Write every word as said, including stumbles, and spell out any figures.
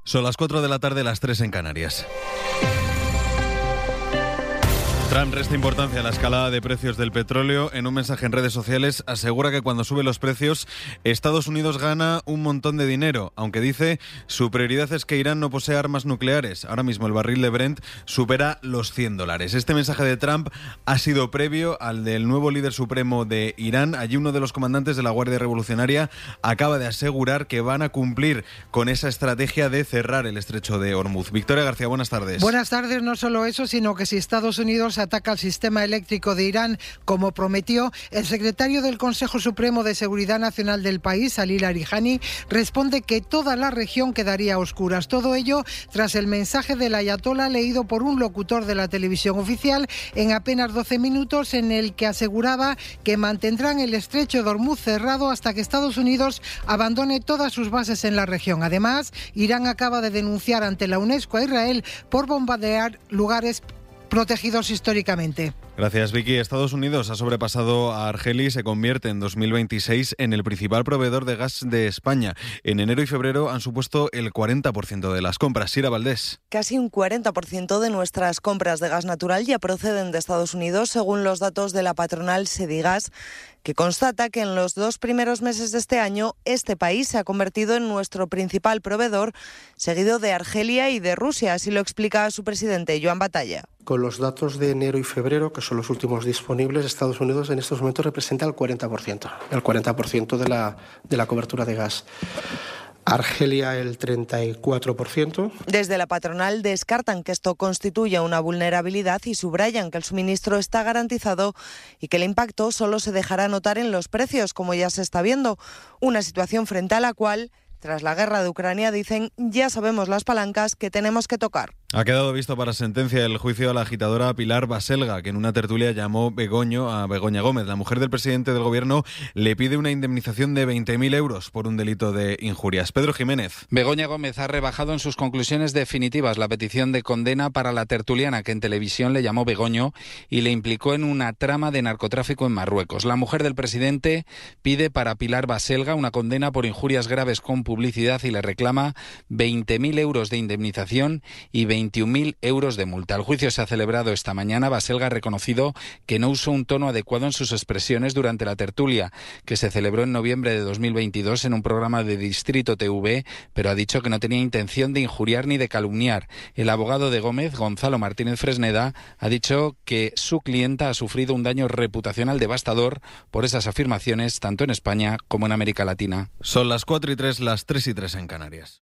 Son las cuatro de la tarde, las tres en Canarias. Trump resta importancia a la escalada de precios del petróleo. En un mensaje en redes sociales asegura que cuando suben los precios, Estados Unidos gana un montón de dinero, aunque dice su prioridad es que Irán no posea armas nucleares. Ahora mismo el barril de Brent supera los cien dólares. Este mensaje de Trump ha sido previo al del nuevo líder supremo de Irán. Allí uno de los comandantes de la Guardia Revolucionaria acaba de asegurar que van a cumplir con esa estrategia de cerrar el estrecho de Hormuz. Victoria García, buenas tardes. Buenas tardes. No solo eso, sino que si Estados Unidos ataca el sistema eléctrico de Irán, como prometió, el secretario del Consejo Supremo de Seguridad Nacional del país, Ali Larijani, responde que toda la región quedaría a oscuras. Todo ello tras el mensaje del ayatolá leído por un locutor de la televisión oficial en apenas doce minutos, en el que aseguraba que mantendrán el estrecho de Hormuz cerrado hasta que Estados Unidos abandone todas sus bases en la región. Además, Irán acaba de denunciar ante la UNESCO a Israel por bombardear lugares protegidos históricamente. Gracias, Vicky. Estados Unidos ha sobrepasado a Argelia y se convierte en dos mil veintiséis en el principal proveedor de gas de España. En enero y febrero han supuesto el cuarenta por ciento de las compras. Sira Valdés. Casi un cuarenta por ciento de nuestras compras de gas natural ya proceden de Estados Unidos, según los datos de la patronal Sedigas, que constata que en los dos primeros meses de este año este país se ha convertido en nuestro principal proveedor, seguido de Argelia y de Rusia. Así lo explica su presidente, Joan Batalla. Con los datos de enero y febrero, que son los últimos disponibles, Estados Unidos en estos momentos representa el cuarenta por ciento, el cuarenta por ciento de la, de la cobertura de gas. Argelia el treinta y cuatro por ciento. Desde la patronal descartan que esto constituya una vulnerabilidad y subrayan que el suministro está garantizado y que el impacto solo se dejará notar en los precios, como ya se está viendo. Una situación frente a la cual, tras la guerra de Ucrania, dicen, ya sabemos las palancas que tenemos que tocar. Ha quedado visto para sentencia el juicio a la agitadora Pilar Baselga, que en una tertulia llamó Begoño a Begoña Gómez. La mujer del presidente del gobierno le pide una indemnización de veinte mil euros por un delito de injurias. Pedro Jiménez. Begoña Gómez ha rebajado en sus conclusiones definitivas la petición de condena para la tertuliana, que en televisión le llamó Begoño y le implicó en una trama de narcotráfico en Marruecos. La mujer del presidente pide para Pilar Baselga una condena por injurias graves con publicidad y le reclama veinte mil euros de indemnización y veintiún mil euros de multa. El juicio se ha celebrado esta mañana. Baselga ha reconocido que no usó un tono adecuado en sus expresiones durante la tertulia, que se celebró en noviembre de dos mil veintidós en un programa de Distrito T V, pero ha dicho que no tenía intención de injuriar ni de calumniar. El abogado de Gómez, Gonzalo Martínez Fresneda, ha dicho que su clienta ha sufrido un daño reputacional devastador por esas afirmaciones, tanto en España como en América Latina. Son las cuatro y tres, las tres y tres en Canarias.